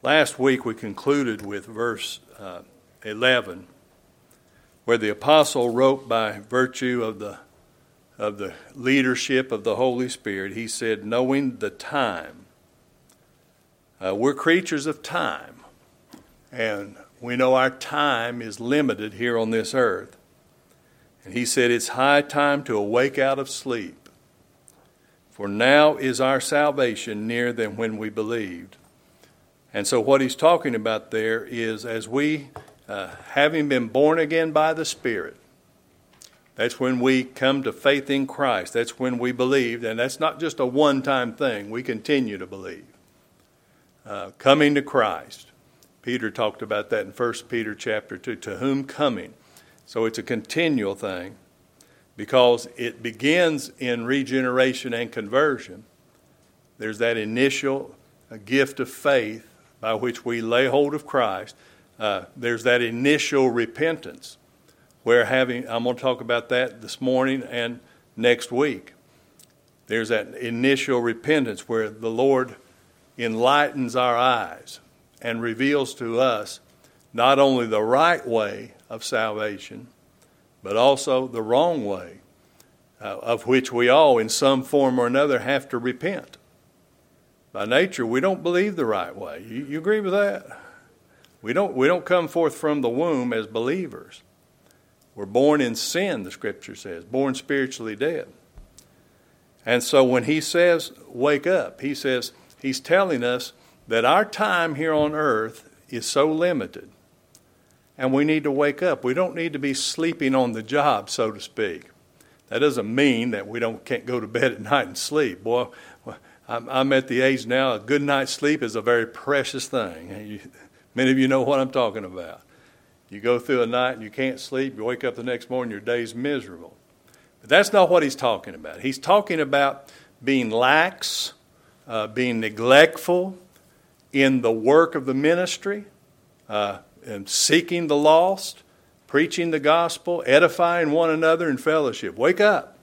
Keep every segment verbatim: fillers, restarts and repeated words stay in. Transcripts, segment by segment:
last week we concluded with verse uh, eleven, where the apostle wrote by virtue of the of the leadership of the Holy Spirit. He said, knowing the time. Uh, we're creatures of time, and we know our time is limited here on this earth. And he said, it's high time to awake out of sleep, for now is our salvation nearer than when we believed. And so what he's talking about there is, as we, uh, having been born again by the Spirit, that's when we come to faith in Christ. That's when we believe, and that's not just a one-time thing. We continue to believe. Uh, coming to Christ. Peter talked about that in First Peter chapter two, to whom coming. So it's a continual thing, because it begins in regeneration and conversion. There's that initial uh, gift of faith by which we lay hold of Christ. Uh, there's that initial repentance, where having, I'm going to talk about that this morning and next week. There's that initial repentance where the Lord enlightens our eyes and reveals to us not only the right way of salvation, but also the wrong way, uh, of which we all, in some form or another, have to repent. By nature, we don't believe the right way. You, you agree with that? We don't, we don't come forth from the womb as believers. We're born in sin, the Scripture says, born spiritually dead. And so when he says, wake up, he says, he's telling us that our time here on earth is so limited, and we need to wake up. We don't need to be sleeping on the job, so to speak. That doesn't mean that we don't can't go to bed at night and sleep. Boy, I'm, I'm at the age now, a good night's sleep is a very precious thing. You, many of you know what I'm talking about. You go through a night and you can't sleep, you wake up the next morning, your day's miserable. But that's not what he's talking about. He's talking about being lax, uh, being neglectful in the work of the ministry, uh, and seeking the lost, preaching the gospel, edifying one another in fellowship. Wake up.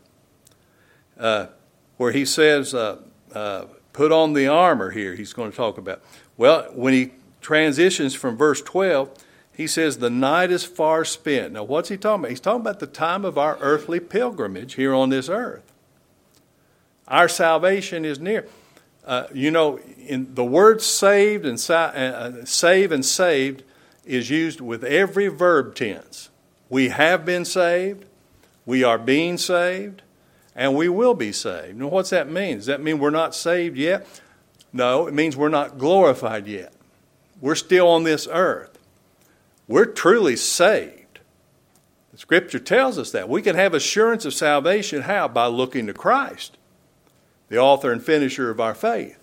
Uh, where he says, uh, uh, put on the armor here, he's going to talk about. Well, when he transitions from verse twelve, he says, the night is far spent. Now, what's he talking about? He's talking about the time of our earthly pilgrimage here on this earth. Our salvation is near. Uh, you know, in the word saved and uh, save and saved is used with every verb tense. We have been saved, we are being saved, and we will be saved. Now, what's that mean? Does that mean we're not saved yet? No, it means we're not glorified yet. We're still on this earth. We're truly saved. The Scripture tells us that. We can have assurance of salvation. How? By looking to Christ, the author and finisher of our faith.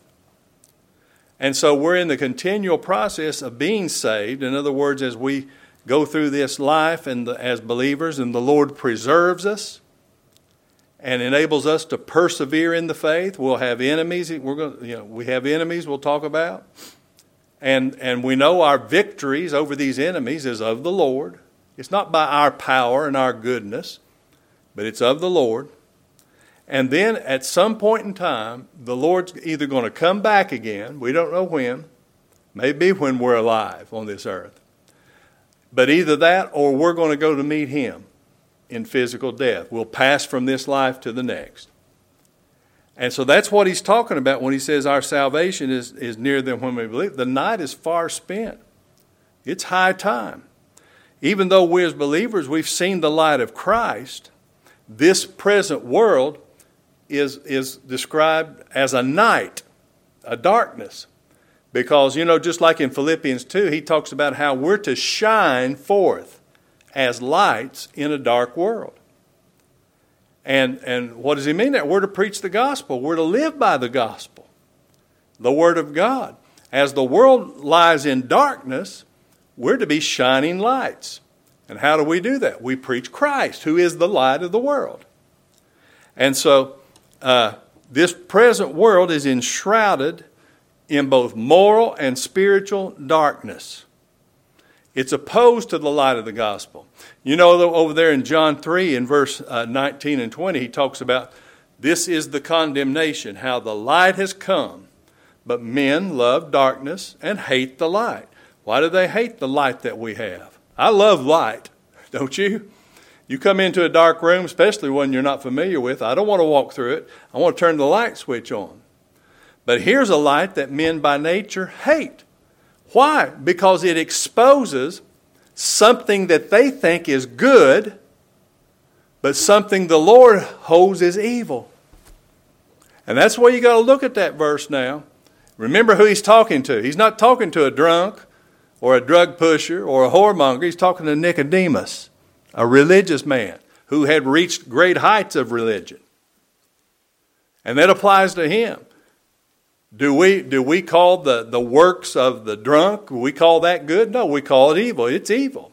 And so we're in the continual process of being saved. In other words, as we go through this life and the, as believers, and the Lord preserves us and enables us to persevere in the faith. We'll have enemies. We're going, you know, we have enemies we'll talk about. And and we know our victories over these enemies is of the Lord. It's not by our power and our goodness, but it's of the Lord. And then at some point in time, the Lord's either going to come back again. We don't know when. Maybe when we're alive on this earth. But either that or we're going to go to meet Him in physical death. We'll pass from this life to the next. And so that's what he's talking about when he says our salvation is, is nearer than when we believe. The night is far spent. It's high time. Even though we as believers, we've seen the light of Christ, this present world is, is described as a night, a darkness. Because, you know, just like in Philippians two, he talks about how we're to shine forth as lights in a dark world. And and what does he mean there? We're to preach the gospel. We're to live by the gospel, the word of God. As the world lies in darkness, we're to be shining lights. And how do we do that? We preach Christ, who is the light of the world. And so uh, this present world is enshrouded in both moral and spiritual darkness. It's opposed to the light of the gospel. You know, over there in John three, in verse uh, nineteen and twenty, he talks about this is the condemnation, how the light has come, but men love darkness and hate the light. Why do they hate the light that we have? I love light, don't you? You come into a dark room, especially one you're not familiar with. I don't want to walk through it. I want to turn the light switch on. But here's a light that men by nature hate. Why? Because it exposes something that they think is good, but something the Lord holds as evil. And that's why you got to look at that verse now. Remember who he's talking to. He's not talking to a drunk or a drug pusher or a whoremonger. He's talking to Nicodemus, a religious man who had reached great heights of religion. And that applies to him. Do we do we call the, the works of the drunk, do we call that good? No, we call it evil. It's evil.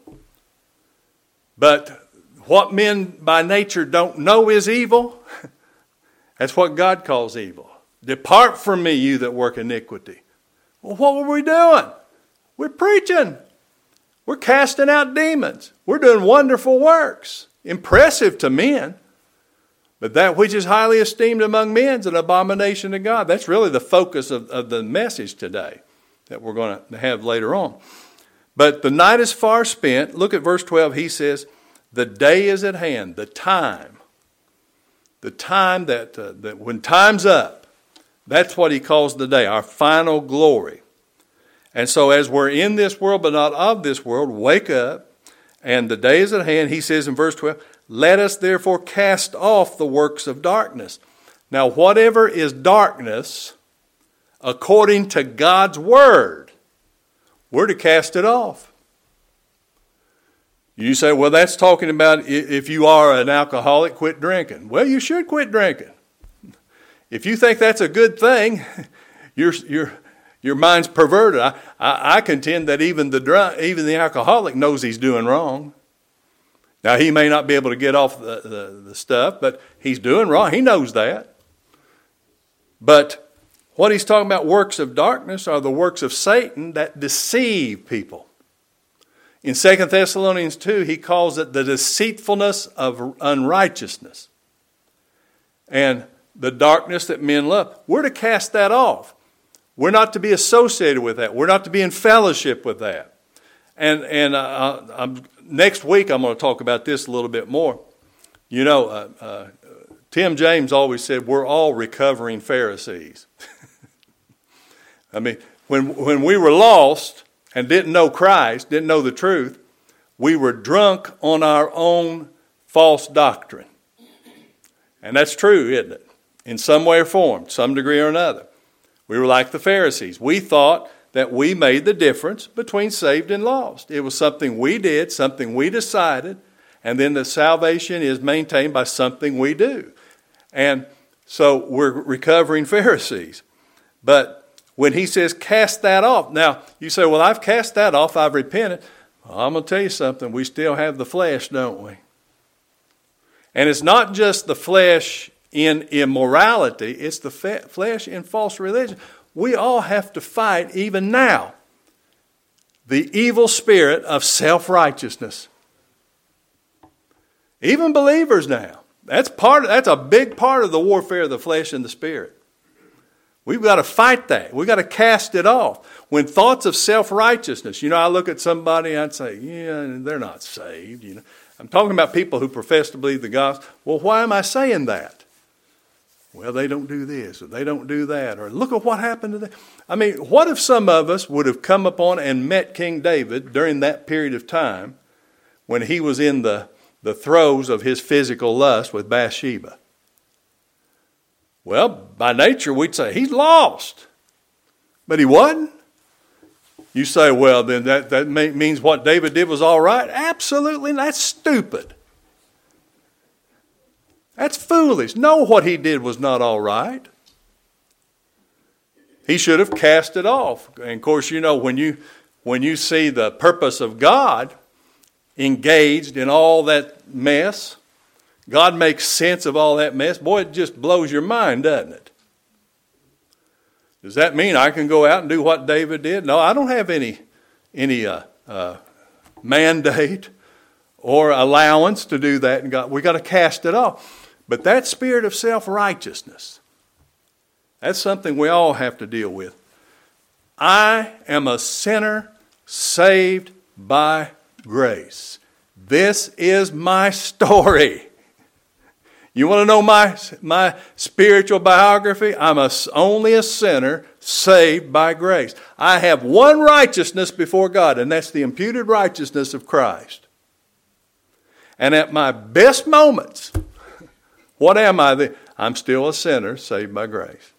But what men by nature don't know is evil, that's what God calls evil. Depart from me, you that work iniquity. Well, what were we doing? We're preaching. We're casting out demons. We're doing wonderful works. Impressive to men. But that which is highly esteemed among men is an abomination to God. That's really the focus of, of the message today that we're going to have later on. But the night is far spent. Look at verse twelve. He says, the day is at hand, the time. The time that, uh, that when time's up, that's what he calls the day, our final glory. And so as we're in this world but not of this world, wake up, and the day is at hand. He says in verse twelve, let us therefore cast off the works of darkness. Now, whatever is darkness, according to God's word, we're to cast it off. You say, well, that's talking about if you are an alcoholic, quit drinking. Well, you should quit drinking. If you think that's a good thing, your your your mind's perverted. I, I, I contend that even the drunk, even the alcoholic knows he's doing wrong. Now, he may not be able to get off the, the, the stuff, but he's doing wrong. He knows that. But what he's talking about, works of darkness, are the works of Satan that deceive people. In Second Thessalonians two, he calls it the deceitfulness of unrighteousness. And the darkness that men love. We're to cast that off. We're not to be associated with that. We're not to be in fellowship with that. And and uh, I'm, next week I'm going to talk about this a little bit more. You know, uh, uh, Tim James always said we're all recovering Pharisees. I mean, when when we were lost and didn't know Christ, didn't know the truth, we were drunk on our own false doctrine. And that's true, isn't it? In some way or form, some degree or another. We were like the Pharisees. We thought that we made the difference between saved and lost. It was something we did, something we decided, and then the salvation is maintained by something we do. And so we're recovering Pharisees. But when he says cast that off, now you say, well, I've cast that off, I've repented. Well, I'm going to tell you something, we still have the flesh, don't we? And it's not just the flesh in immorality, it's the fe- flesh in false religion. We all have to fight, even now, the evil spirit of self-righteousness. Even believers now. That's part. That's a big part of the warfare of the flesh and the spirit. We've got to fight that. We've got to cast it off. When thoughts of self-righteousness, you know, I look at somebody and I'd say, yeah, they're not saved. You know, I'm talking about people who profess to believe the gospel. Well, why am I saying that? Well, they don't do this, or they don't do that, or look at what happened to them. I mean, what if some of us would have come upon and met King David during that period of time when he was in the, the throes of his physical lust with Bathsheba? Well, by nature, we'd say he's lost. But he wasn't. You say, well, then that, that means what David did was all right? Absolutely, that's stupid. That's foolish. No, what he did was not all right. He should have cast it off. And of course, you know, when you when you see the purpose of God engaged in all that mess, God makes sense of all that mess. Boy, it just blows your mind, doesn't it? Does that mean I can go out and do what David did? No, I don't have any any uh, uh, mandate or allowance to do that. And God, we got to cast it off. But that spirit of self-righteousness, that's something we all have to deal with. I am a sinner saved by grace. This is my story. You want to know my, my spiritual biography? I'm a, only a sinner saved by grace. I have one righteousness before God, and that's the imputed righteousness of Christ. And at my best moments, what am I? I'm still a sinner saved by grace.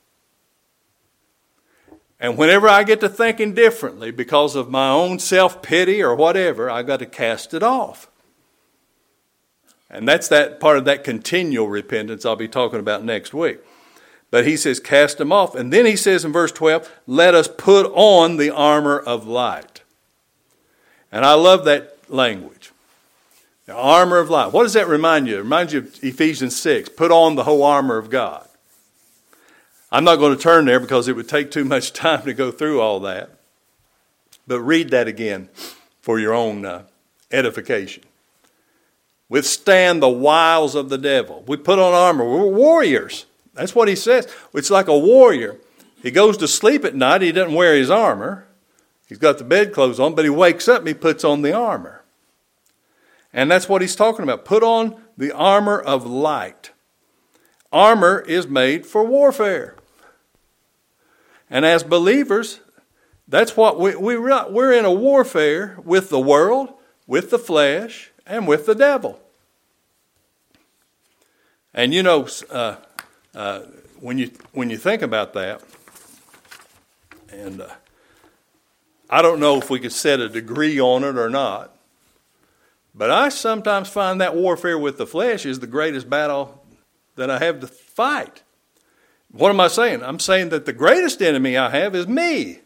And whenever I get to thinking differently because of my own self-pity or whatever, I got to cast it off. And that's that part of that continual repentance I'll be talking about next week. But he says, cast them off. And then he says in verse twelve, let us put on the armor of light. And I love that language. The armor of light. What does that remind you? It reminds you of Ephesians six. Put on the whole armor of God. I'm not going to turn there because it would take too much time to go through all that. But read that again for your own uh, edification. Withstand the wiles of the devil. We put on armor. We're warriors. That's what he says. It's like a warrior. He goes to sleep at night. He doesn't wear his armor. He's got the bedclothes on, but he wakes up and he puts on the armor. And that's what he's talking about. Put on the armor of light. Armor is made for warfare. And as believers, that's what we, we, we're in a warfare with the world, with the flesh, and with the devil. And you know, uh, uh, when you when you think about that, and uh, I don't know if we could set a degree on it or not, but I sometimes find that warfare with the flesh is the greatest battle that I have to fight. What am I saying? I'm saying that the greatest enemy I have is me.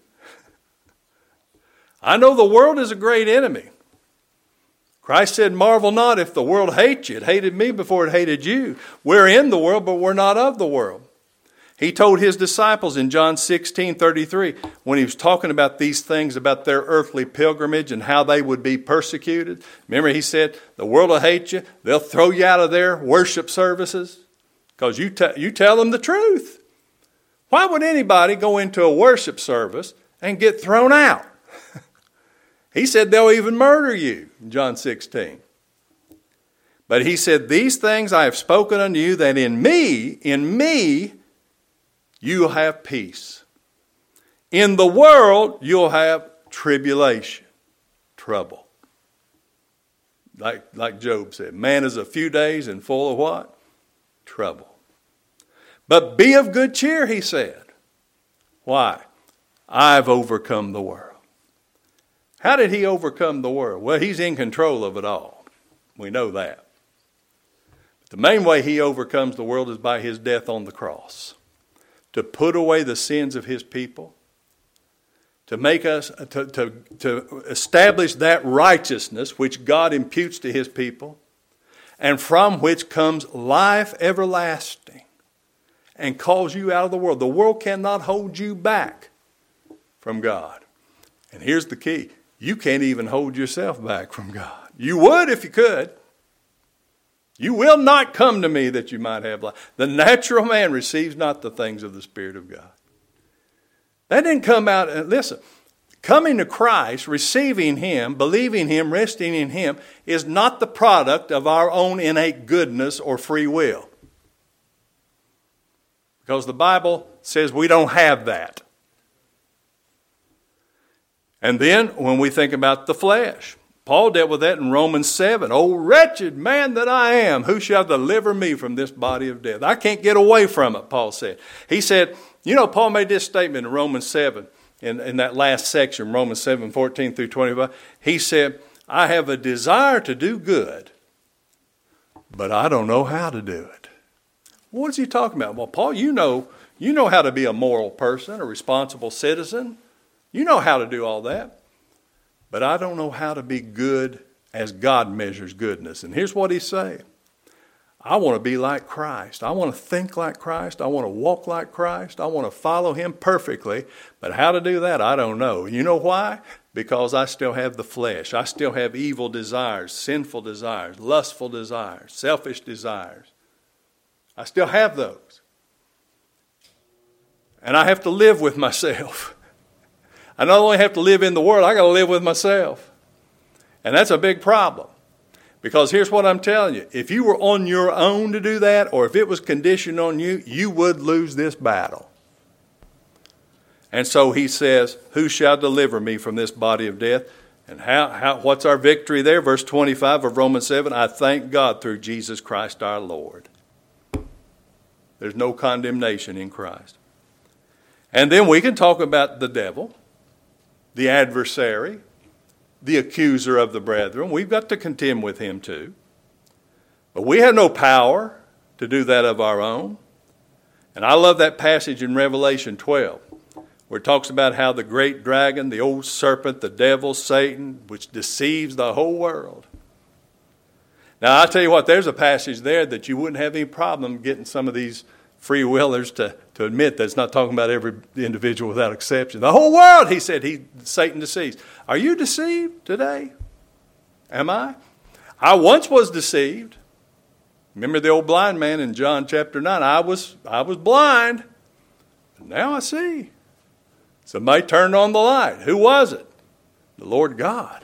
I know the world is a great enemy. Christ said, marvel not if the world hates you. It hated me before it hated you. We're in the world, but we're not of the world. He told his disciples in John sixteen thirty-three, when he was talking about these things, about their earthly pilgrimage and how they would be persecuted. Remember, he said, the world will hate you. They'll throw you out of their worship services because you, te- you tell them the truth. Why would anybody go into a worship service and get thrown out? He said they'll even murder you, in John sixteen. But he said, these things I have spoken unto you, that in me, in me, you'll have peace. In the world, you'll have tribulation, trouble. Like, like Job said, man is a few days and full of what? Trouble. But be of good cheer, he said. Why? I've overcome the world. How did he overcome the world? Well, he's in control of it all. We know that. But the main way he overcomes the world is by his death on the cross. To put away the sins of his people. To make us, to, to, to establish that righteousness which God imputes to his people. And from which comes life everlasting. And calls you out of the world. The world cannot hold you back from God. And here's the key. You can't even hold yourself back from God. You would if you could. You will not come to me that you might have life. The natural man receives not the things of the Spirit of God. That didn't come out. Listen, coming to Christ, receiving him, believing him, resting in him, is not the product of our own innate goodness or free will. Because the Bible says we don't have that. And then when we think about the flesh, Paul dealt with that in Romans seven. Oh, wretched man that I am, who shall deliver me from this body of death? I can't get away from it, Paul said. He said, you know, Paul made this statement in Romans seven, in, in that last section, Romans seven, fourteen through twenty-five. He said, I have a desire to do good, but I don't know how to do it. What is he talking about? Well, Paul, you know, you know how to be a moral person, a responsible citizen. You know how to do all that. But I don't know how to be good as God measures goodness. And here's what he's saying. I want to be like Christ. I want to think like Christ. I want to walk like Christ. I want to follow him perfectly. But how to do that, I don't know. You know why? Because I still have the flesh. I still have evil desires, sinful desires, lustful desires, selfish desires. I still have those. And I have to live with myself. I not only have to live in the world, I got to live with myself. And that's a big problem. Because here's what I'm telling you. If you were on your own to do that, or if it was conditioned on you, you would lose this battle. And so he says, who shall deliver me from this body of death? And how, how, what's our victory there? Verse twenty-five of Romans seven, I thank God through Jesus Christ our Lord. There's no condemnation in Christ. And then we can talk about the devil, the adversary, the accuser of the brethren. We've got to contend with him too. But we have no power to do that of our own. And I love that passage in Revelation twelve, where it talks about how the great dragon, the old serpent, the devil, Satan, which deceives the whole world. Now, I tell you what, there's a passage there that you wouldn't have any problem getting some of these free willers to, to admit that it's not talking about every individual without exception. The whole world, he said, he Satan deceives. Are you deceived today? Am I? I once was deceived. Remember the old blind man in John chapter nine? I was, I was blind, but now I see. Somebody turned on the light. Who was it? The Lord God.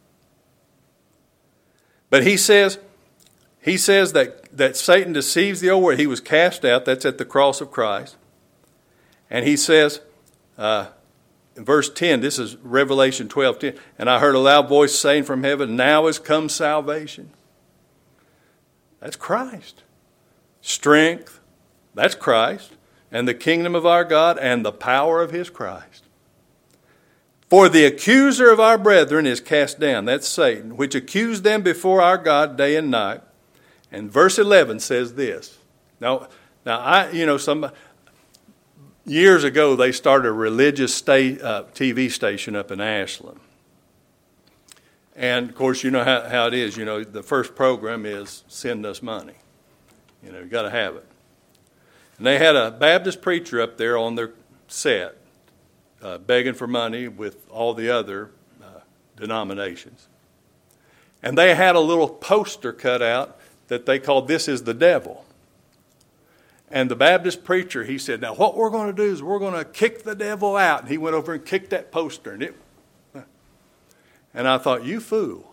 But he says, he says that, that Satan deceives the old world. He was cast out. That's at the cross of Christ. And he says, uh, in verse ten, this is Revelation twelve ten, and I heard a loud voice saying from heaven, now has come salvation. That's Christ. Strength, that's Christ. And the kingdom of our God and the power of his Christ. For the accuser of our brethren is cast down, that's Satan, which accused them before our God day and night. And verse eleven says this. Now, now I, you know, some years ago they started a religious state, uh, T V station up in Ashland. And of course, you know how, how it is. You know, the first program is send us money. You know, you got to have it. And they had a Baptist preacher up there on their set, uh, begging for money with all the other uh, denominations. And they had a little poster cut out that they called "This is the Devil." And the Baptist preacher, he said, now what we're going to do is we're going to kick the devil out. And he went over and kicked that poster. And, it, and I thought, you fool.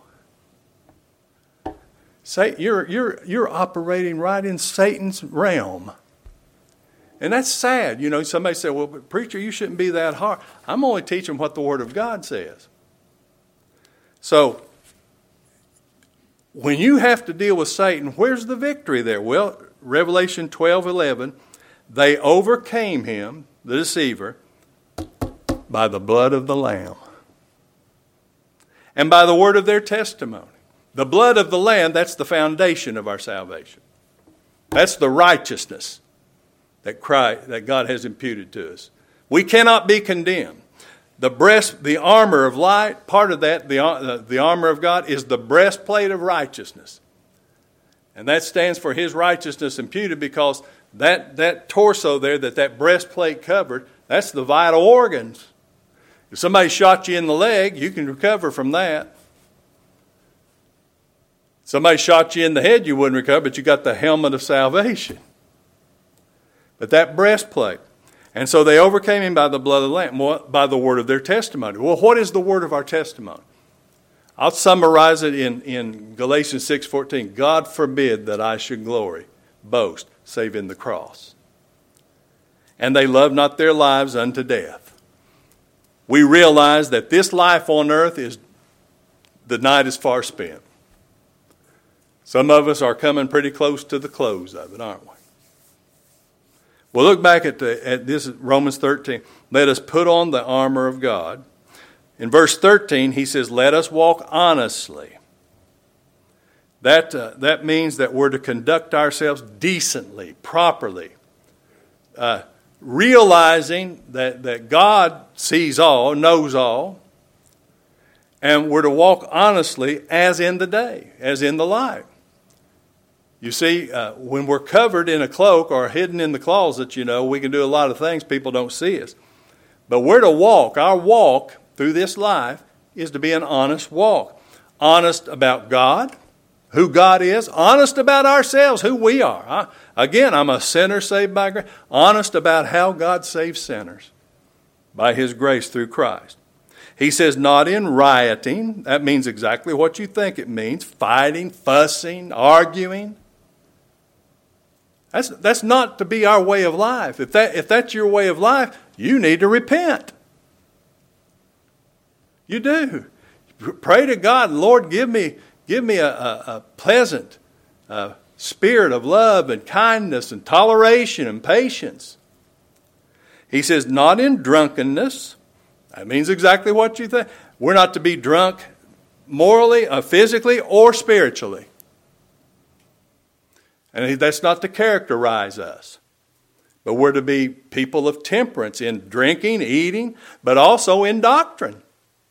Say, you're, you're, you're operating right in Satan's realm. And that's sad. You know, somebody said, well, but preacher, you shouldn't be that hard. I'm only teaching what the Word of God says. So, when you have to deal with Satan, where's the victory there? Well, Revelation twelve eleven, they overcame him, the deceiver, by the blood of the Lamb and by the word of their testimony. The blood of the Lamb, that's the foundation of our salvation. That's the righteousness that Christ, that God has imputed to us. We cannot be condemned. The breast, the armor of light, part of that, the, uh, the armor of God, is the breastplate of righteousness. And that stands for his righteousness imputed, because that, that torso there, that that breastplate covered, that's the vital organs. If somebody shot you in the leg, you can recover from that. Somebody shot you in the head, you wouldn't recover, but you got the helmet of salvation. But that breastplate. And so they overcame him by the blood of the Lamb, by the word of their testimony. Well, what is the word of our testimony? I'll summarize it in, in Galatians six fourteen. God forbid that I should glory, boast, save in the cross. And they loved not their lives unto death. We realize that this life on earth is, the night is far spent. Some of us are coming pretty close to the close of it, aren't we? Well, look back at, the, at this Romans thirteen. Let us put on the armor of God. In verse thirteen, he says, let us walk honestly. That, uh, that means that we're to conduct ourselves decently, properly, uh, realizing that, that God sees all, knows all, and we're to walk honestly as in the day, as in the light. You see, uh, when we're covered in a cloak or hidden in the closet, you know, we can do a lot of things, people don't see us. But we're to walk. Our walk through this life is to be an honest walk. Honest about God, who God is. Honest about ourselves, who we are. I, again, I'm a sinner saved by grace. Honest about how God saves sinners by his grace through Christ. He says, not in rioting. That means exactly what you think it means. Fighting, fussing, arguing. That's, that's not to be our way of life. If that, if that's your way of life, you need to repent. You do. Pray to God, Lord, give me, give me a, a, a pleasant uh, spirit of love and kindness and toleration and patience. He says, not in drunkenness. That means exactly what you think. We're not to be drunk morally, uh, physically, or spiritually. And that's not to characterize us. But we're to be people of temperance in drinking, eating, but also in doctrine.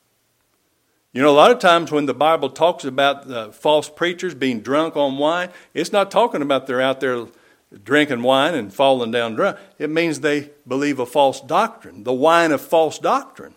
You know, a lot of times when the Bible talks about uh, false preachers being drunk on wine, it's not talking about they're out there drinking wine and falling down drunk. It means they believe a false doctrine, the wine of false doctrine.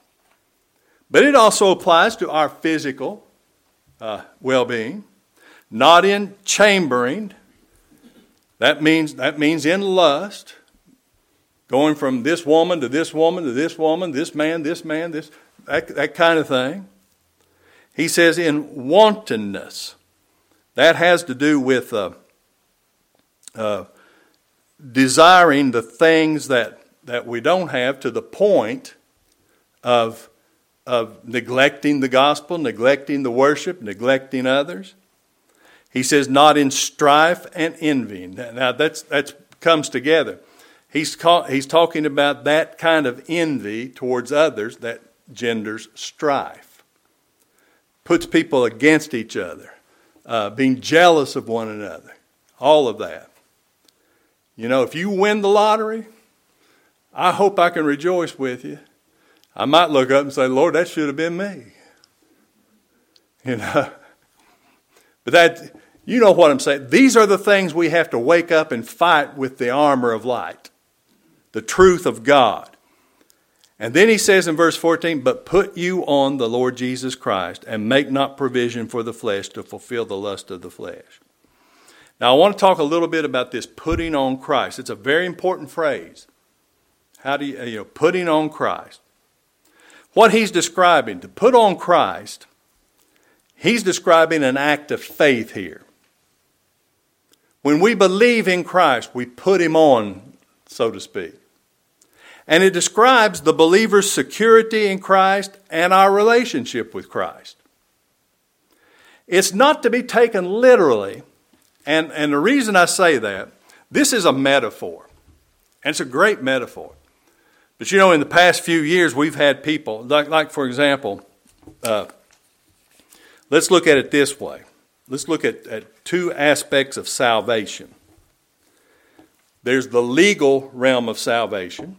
But it also applies to our physical uh, well-being. Not in chambering. That means, that means in lust. Going from this woman to this woman to this woman, this man, this man, this that, that kind of thing. He says in wantonness. That has to do with uh, uh, desiring the things that, that we don't have to the point of, of neglecting the gospel, neglecting the worship, neglecting others. He says not in strife and envying. Now that's that's comes together. He's call, he's talking about that kind of envy towards others that genders strife. Puts people against each other. Uh, being jealous of one another. All of that. You know, if you win the lottery, I hope I can rejoice with you. I might look up and say, Lord, that should have been me. You know. But that, you know what I'm saying. These are the things we have to wake up and fight with the armor of light. The truth of God. And then he says in verse fourteen, but put you on the Lord Jesus Christ and make not provision for the flesh to fulfill the lust of the flesh. Now I want to talk a little bit about this putting on Christ. It's a very important phrase. How do you, you know, putting on Christ. What he's describing, to put on Christ, he's describing an act of faith here. When we believe in Christ, we put him on, so to speak. And it describes the believer's security in Christ and our relationship with Christ. It's not to be taken literally. And, and the reason I say that, this is a metaphor. And it's a great metaphor. But you know, in the past few years, we've had people, like, like for example, uh, let's look at it this way. Let's look at, at two aspects of salvation. There's the legal realm of salvation.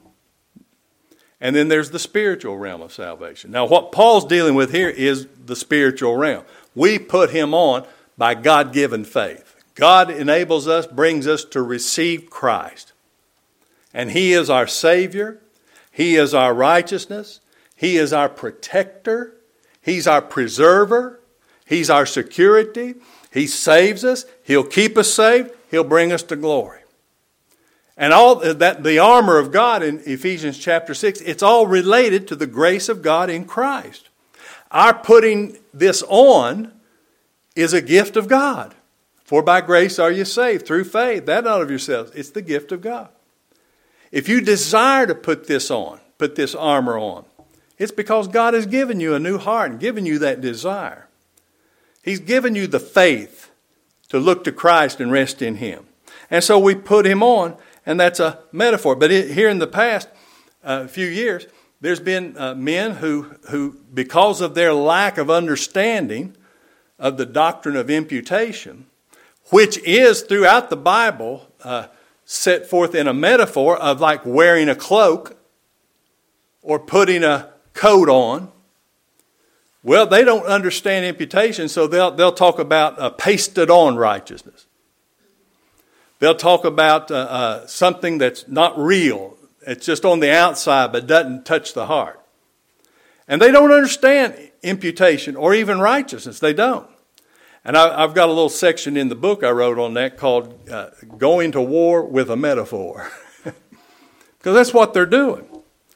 And then there's the spiritual realm of salvation. Now, what Paul's dealing with here is the spiritual realm. We put him on by God-given faith. God enables us, brings us to receive Christ. And he is our Savior. He is our righteousness. He is our protector. He's our preserver. He's our security. He saves us. He'll keep us saved. He'll bring us to glory. And all that, the armor of God in Ephesians chapter six, it's all related to the grace of God in Christ. Our putting this on is a gift of God. For by grace are you saved through faith, that not of yourselves. It's the gift of God. If you desire to put this on, put this armor on, it's because God has given you a new heart and given you that desire. He's given you the faith to look to Christ and rest in him. And so we put him on. And that's a metaphor. But it, here in the past uh, few years, there's been uh, men who, who, because of their lack of understanding of the doctrine of imputation, which is throughout the Bible uh, set forth in a metaphor of like wearing a cloak or putting a coat on. Well, they don't understand imputation, so they'll, they'll talk about uh, pasted on righteousness. They'll talk about uh, uh, something that's not real. It's just on the outside but doesn't touch the heart. And they don't understand imputation or even righteousness. They don't. And I, I've got a little section in the book I wrote on that called uh, Going to War with a Metaphor. Because that's what they're doing.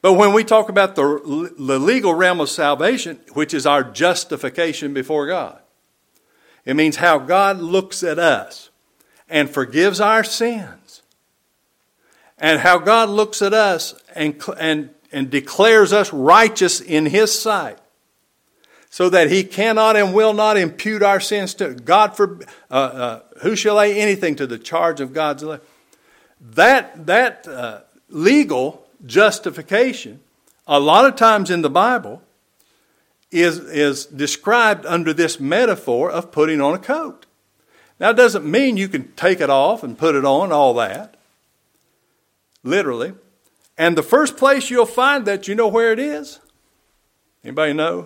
But when we talk about the, the legal realm of salvation, which is our justification before God, it means how God looks at us and forgives our sins, and how God looks at us and, and, and declares us righteous in His sight, so that He cannot and will not impute our sins to God. For uh, uh, who shall lay anything to the charge of God's elect? That that uh, legal justification, a lot of times in the Bible, is is described under this metaphor of putting on a coat. Now, it doesn't mean you can take it off and put it on, all that. Literally. And the first place you'll find that, you know where it is? Anybody know?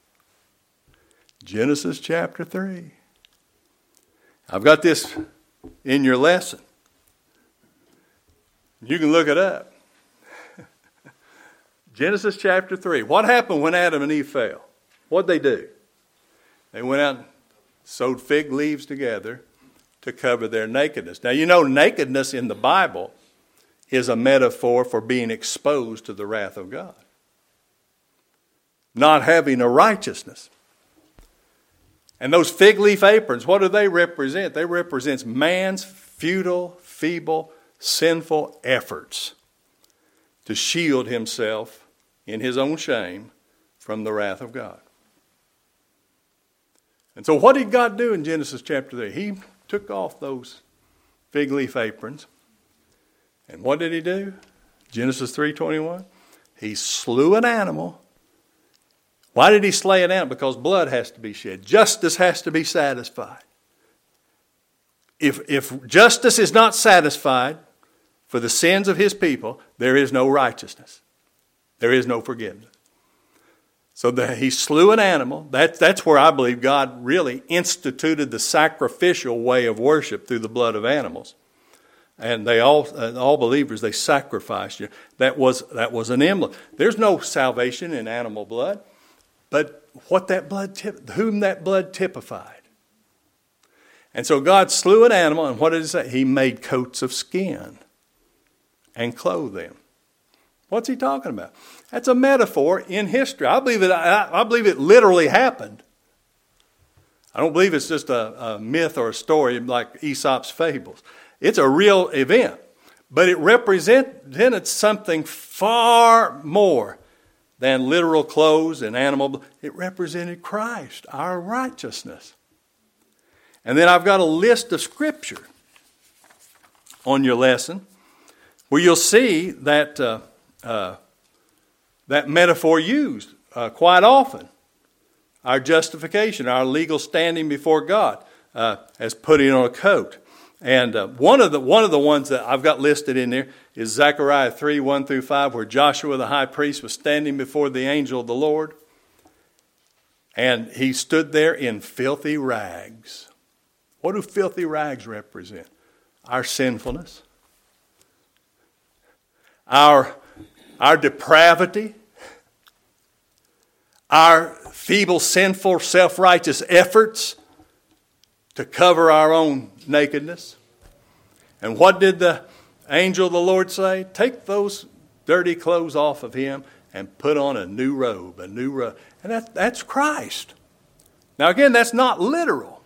Genesis chapter three. I've got this in your lesson. You can look it up. Genesis chapter three. What happened when Adam and Eve fell? What'd they do? They went out and sewed fig leaves together to cover their nakedness. Now, you know, nakedness in the Bible is a metaphor for being exposed to the wrath of God. Not having a righteousness. And those fig leaf aprons, what do they represent? They represent man's futile, feeble, sinful efforts to shield himself in his own shame from the wrath of God. And so what did God do in Genesis chapter three? He took off those fig leaf aprons. And what did He do? Genesis three twenty-one. He slew an animal. Why did He slay an animal? Because blood has to be shed. Justice has to be satisfied. If, if justice is not satisfied for the sins of His people, there is no righteousness. There is no forgiveness. So the, He slew an animal. That, that's where I believe God really instituted the sacrificial way of worship through the blood of animals. And they all, all believers, they sacrificed you. That was, that was an emblem. There's no salvation in animal blood. But what that blood, tip, whom that blood typified. And so God slew an animal, and what did He say? He made coats of skin and clothed them. What's He talking about? That's a metaphor in history. I believe it, I, I believe it literally happened. I don't believe it's just a, a myth or a story like Aesop's fables. It's a real event. But it represented something far more than literal clothes and animal blood. It represented Christ, our righteousness. And then I've got a list of scripture on your lesson where you'll see that uh, uh, that metaphor used uh, quite often. Our justification, our legal standing before God, uh, as putting on a coat. And uh, one of the one of the ones that I've got listed in there is Zechariah three, one through five, where Joshua the high priest was standing before the angel of the Lord. And he stood there in filthy rags. What do filthy rags represent? Our sinfulness. Our, our depravity. Our feeble, sinful, self-righteous efforts to cover our own nakedness. And what did the angel of the Lord say? Take those dirty clothes off of him and put on a new robe, a new robe. And that, that's Christ. Now again, that's not literal.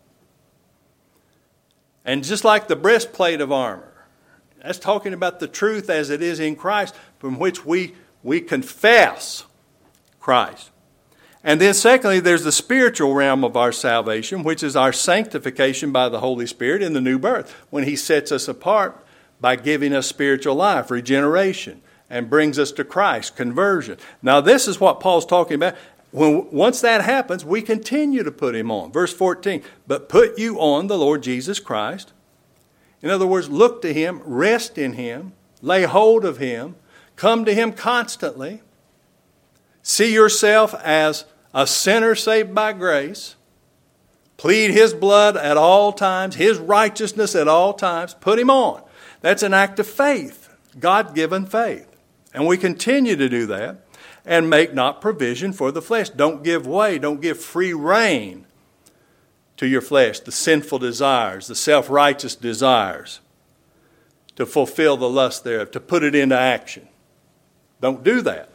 And just like the breastplate of armor, that's talking about the truth as it is in Christ, from which we, we confess Christ. And then secondly, there's the spiritual realm of our salvation, which is our sanctification by the Holy Spirit in the new birth, when He sets us apart by giving us spiritual life, regeneration, and brings us to Christ, conversion. Now this is what Paul's talking about. When, once that happens, we continue to put Him on. Verse fourteen, but put you on the Lord Jesus Christ. In other words, look to Him, rest in Him, lay hold of Him, come to Him constantly. See yourself as a sinner saved by grace. Plead His blood at all times, His righteousness at all times. Put Him on. That's an act of faith, God-given faith. And we continue to do that. And make not provision for the flesh. Don't give way. Don't give free rein to your flesh, the sinful desires, the self-righteous desires, to fulfill the lust thereof, to put it into action. Don't do that.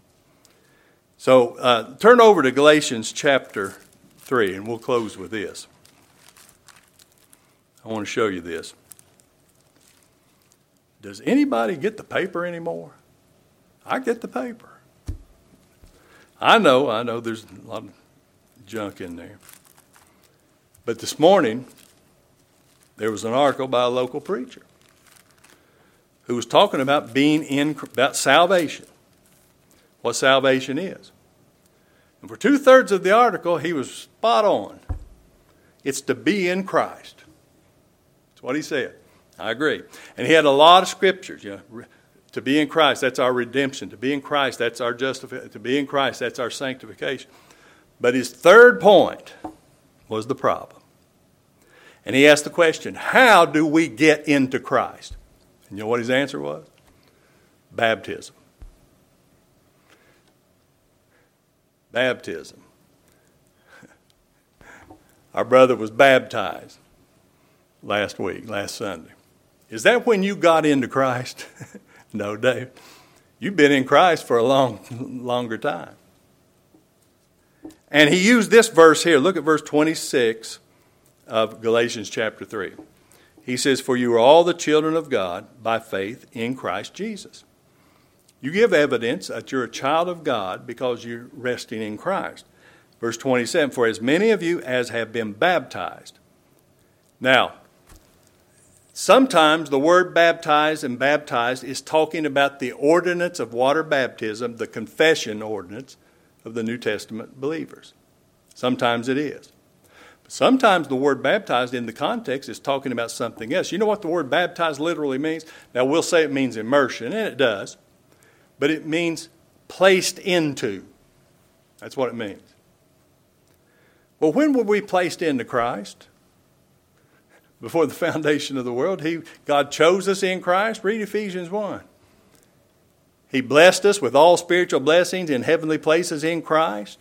So uh, turn over to Galatians chapter three, and we'll close with this. I want to show you this. Does anybody get the paper anymore? I get the paper. I know, I know there's a lot of junk in there. But this morning, there was an article by a local preacher who was talking about being in, about salvation, what salvation is. And for two-thirds of the article, he was spot on. It's to be in Christ. That's what he said. I agree. And he had a lot of scriptures, you know. To be in Christ, that's our redemption. To be in Christ, that's our justification. To be in Christ, that's our sanctification. But his third point was the problem. And he asked the question, how do we get into Christ? And you know what his answer was? Baptism. Baptism. Our brother was baptized last week, last Sunday. Is that when you got into Christ? No, Dave. You've been in Christ for a long, longer time. And he used this verse here. Look at verse twenty-six of Galatians chapter three. He says, for you are all the children of God by faith in Christ Jesus. You give evidence that you're a child of God because you're resting in Christ. Verse twenty-seven, for as many of you as have been baptized. Now, sometimes the word baptized and baptized is talking about the ordinance of water baptism, the confession ordinance of the New Testament believers. Sometimes it is. But sometimes the word baptized in the context is talking about something else. You know what the word baptized literally means? Now we'll say it means immersion, and it does. But it means placed into. That's what it means. Well, when were we placed into Christ? Before the foundation of the world. He, God chose us in Christ. Read Ephesians one. He blessed us with all spiritual blessings in heavenly places in Christ.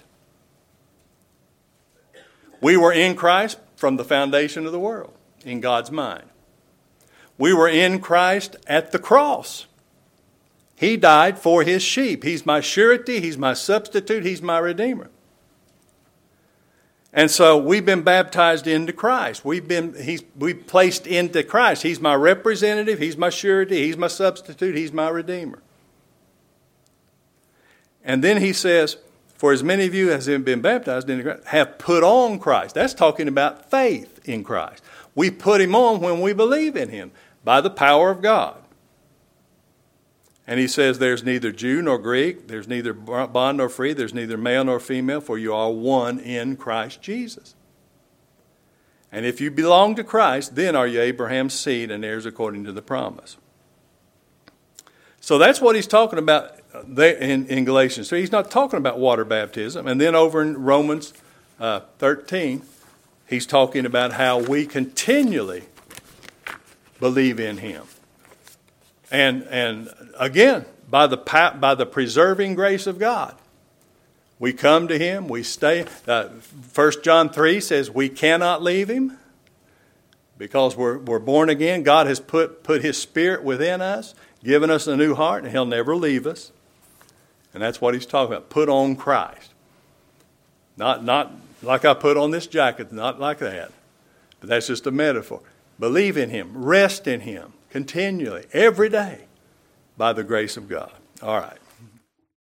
We were in Christ from the foundation of the world, in God's mind. We were in Christ at the cross. He died for his sheep. He's my surety. He's my substitute. He's my redeemer. And so we've been baptized into Christ. We've been he's we've placed into Christ. He's my representative. He's my surety. He's my substitute. He's my redeemer. And then he says, for as many of you as have been baptized into Christ have put on Christ. That's talking about faith in Christ. We put him on when we believe in him by the power of God. And he says there's neither Jew nor Greek, there's neither bond nor free, there's neither male nor female, for you are one in Christ Jesus. And if you belong to Christ, then are you Abraham's seed and heirs according to the promise. So that's what he's talking about there in, in Galatians three. He's not talking about water baptism. And then over in Romans uh, thirteen, he's talking about how we continually believe in him. And and again, by the by the preserving grace of God, we come to him, we stay. Uh, First John three says we cannot leave him because we're we're born again. God has put, put his spirit within us, given us a new heart, and he'll never leave us. And that's what he's talking about. Put on Christ. Not, not like I put on this jacket, not like that. But that's just a metaphor. Believe in him. Rest in him continually, every day, by the grace of God. All right.